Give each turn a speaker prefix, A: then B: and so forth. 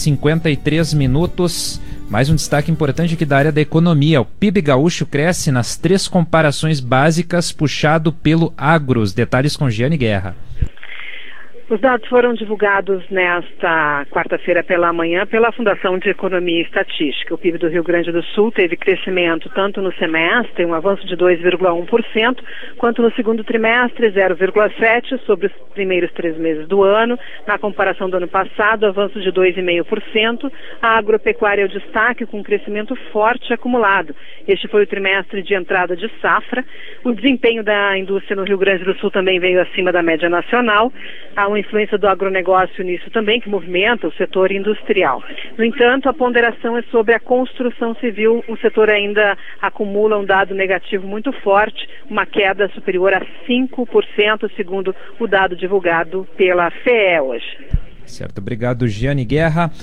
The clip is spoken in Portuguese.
A: 7h53. Mais um destaque importante aqui da área da economia. O PIB gaúcho cresce nas 3 comparações básicas, puxado pelo agro. Os detalhes com Giane Guerra.
B: Os dados foram divulgados nesta quarta-feira pela manhã pela Fundação de Economia e Estatística. O PIB do Rio Grande do Sul teve crescimento tanto no semestre, um avanço de 2,1%, quanto no segundo trimestre, 0,7% sobre os primeiros 3 meses do ano. Na comparação do ano passado, avanço de 2,5%. A agropecuária é o destaque, com um crescimento forte acumulado. Este foi o trimestre de entrada de safra. O desempenho da indústria no Rio Grande do Sul também veio acima da média nacional. Há uma influência do agronegócio nisso também, que movimenta o setor industrial. No entanto, a ponderação é sobre a construção civil. O setor ainda acumula um dado negativo muito forte, uma queda superior a 5%, segundo o dado divulgado pela FEE hoje.
A: Certo, obrigado, Giane Guerra.